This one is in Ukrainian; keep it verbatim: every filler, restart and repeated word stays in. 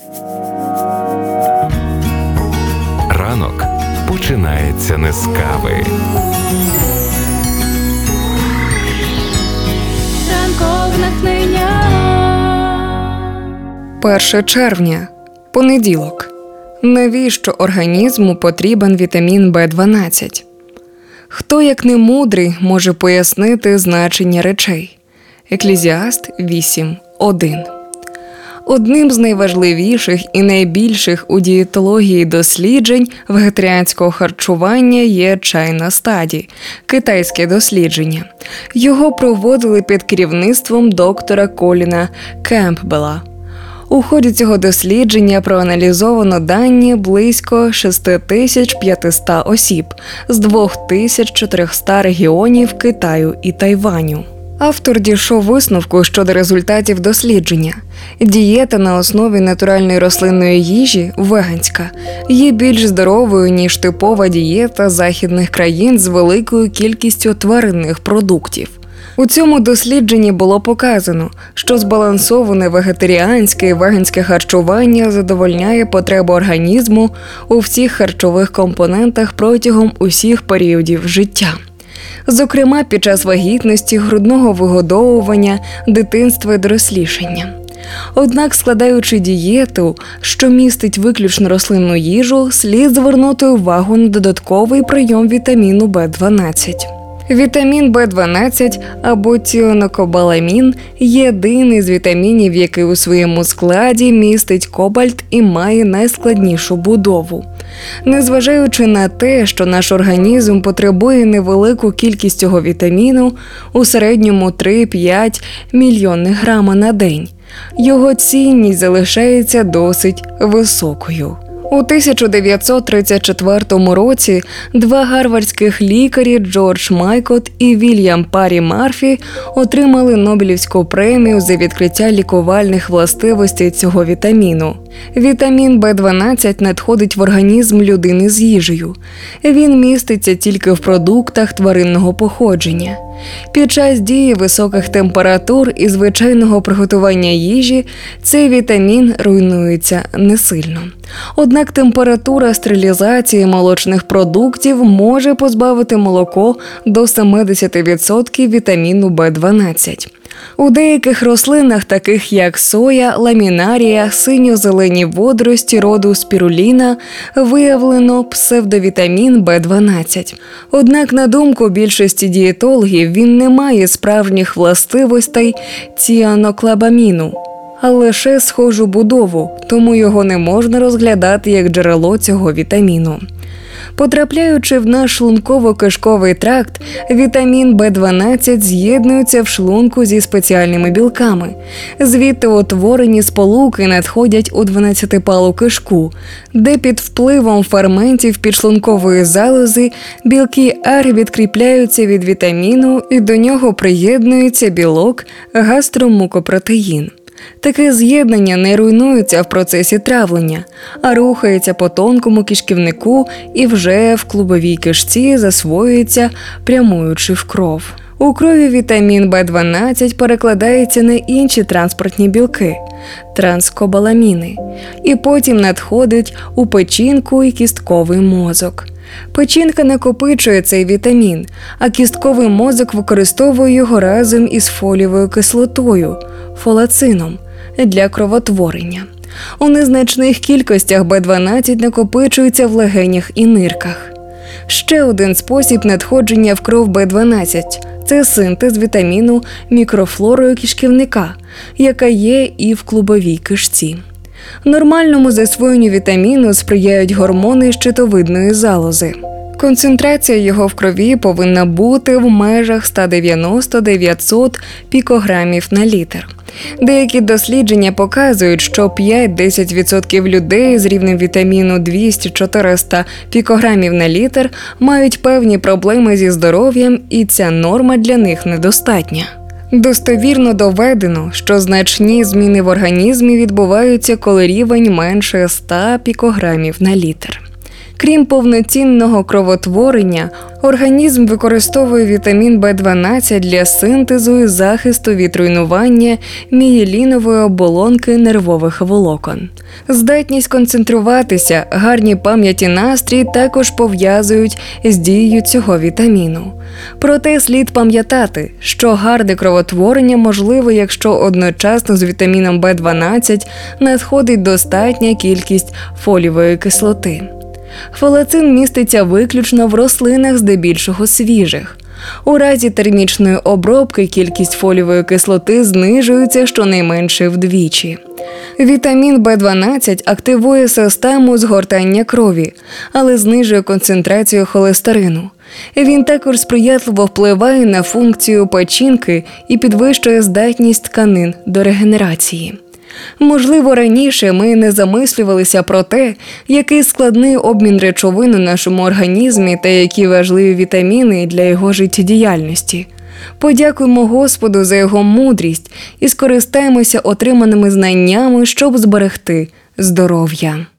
Ранок починається не з кави. Ранкове натхнення. перше червня. Понеділок. Навіщо організму потрібен вітамін Б дванадцять? Хто, як не мудрий, може пояснити значення речей? Еклезіаст вісім один. Одним з найважливіших і найбільших у дієтології досліджень вегетаріанського харчування є чайна стаді – китайське дослідження. Його проводили під керівництвом доктора Коліна Кемпбелла. У ході цього дослідження проаналізовано дані близько шість тисяч п'ятсот осіб з дві тисячі чотириста регіонів Китаю і Тайваню. Автор дійшов висновку щодо результатів дослідження. Дієта на основі натуральної рослинної їжі, веганська, є більш здоровою, ніж типова дієта західних країн з великою кількістю тваринних продуктів. У цьому дослідженні було показано, що збалансоване вегетаріанське і веганське харчування задовольняє потреби організму у всіх харчових компонентах протягом усіх періодів життя. Зокрема, під час вагітності, грудного вигодовування, дитинства і дорослішання. Однак, складаючи дієту, що містить виключно рослинну їжу, слід звернути увагу на додатковий прийом вітаміну Б дванадцять. Вітамін Б дванадцять або тіонокобаламін – єдиний з вітамінів, який у своєму складі містить кобальт і має найскладнішу будову. Незважаючи на те, що наш організм потребує невелику кількість цього вітаміну, у середньому три-п'ять мільйонних грама на день, його цінність залишається досить високою. У тисяча дев'ятсот тридцять четвертому році два гарвардських лікарі Джордж Майкот і Вільям Парі Марфі отримали Нобелівську премію за відкриття лікувальних властивостей цього вітаміну. Вітамін Б дванадцять надходить в організм людини з їжею. Він міститься тільки в продуктах тваринного походження. Під час дії високих температур і звичайного приготування їжі цей вітамін руйнується не сильно. Однак температура стерилізації молочних продуктів може позбавити молоко до сімдесят відсотків вітаміну Б дванадцять. У деяких рослинах, таких як соя, ламінарія, синьо-зелені водорості роду спіруліна, виявлено псевдовітамін Б дванадцять. Однак, на думку більшості дієтологів, він не має справжніх властивостей ціанокобаламіну, а лише схожу будову, тому його не можна розглядати як джерело цього вітаміну. Потрапляючи в наш шлунково-кишковий тракт, вітамін Б дванадцять з'єднується в шлунку зі спеціальними білками. Звідти утворені сполуки надходять у дванадцятипалу кишку, де під впливом ферментів підшлункової залози білки Р відкріпляються від вітаміну і до нього приєднується білок гастромукопротеїн. Таке з'єднання не руйнується в процесі травлення, а рухається по тонкому кишківнику і вже в клубовій кишці засвоюється, прямуючи в кров. У крові вітамін Б дванадцять перекладається на інші транспортні білки – транскобаламіни, і потім надходить у печінку і кістковий мозок. Печінка накопичує цей вітамін, а кістковий мозок використовує його разом із фолієвою кислотою – фолацином для кровотворення. У незначних кількостях Б дванадцять накопичується в легенях і нирках. Ще один спосіб надходження в кров Б дванадцять – це синтез вітаміну мікрофлорою кишківника, яка є і в клубовій кишці. Нормальному засвоєнню вітаміну сприяють гормони щитовидної залози. Концентрація його в крові повинна бути в межах сто дев'яносто - дев'ятсот пікограмів на літр. Деякі дослідження показують, що п'ять-десять відсотків людей з рівнем вітаміну двісті - чотириста пікограмів на літр мають певні проблеми зі здоров'ям, і ця норма для них недостатня. Достовірно доведено, що значні зміни в організмі відбуваються, коли рівень менше ста пікограмів на літр. Крім повноцінного кровотворення, організм використовує вітамін Б дванадцять для синтезу і захисту від руйнування мієлінової оболонки нервових волокон. Здатність концентруватися, гарні пам'ять і настрій також пов'язують з дією цього вітаміну. Проте слід пам'ятати, що гарне кровотворення можливо, якщо одночасно з вітаміном Б дванадцять надходить достатня кількість фолієвої кислоти. Фолацин міститься виключно в рослинах, здебільшого свіжих. У разі термічної обробки кількість фолієвої кислоти знижується щонайменше вдвічі. Вітамін Б дванадцять активує систему згортання крові, але знижує концентрацію холестерину. Він також сприятливо впливає на функцію печінки і підвищує здатність тканин до регенерації. Можливо, раніше ми не замислювалися про те, який складний обмін речовин у нашому організмі та які важливі вітаміни для його життєдіяльності. Подякуємо Господу за його мудрість і скористаємося отриманими знаннями, щоб зберегти здоров'я.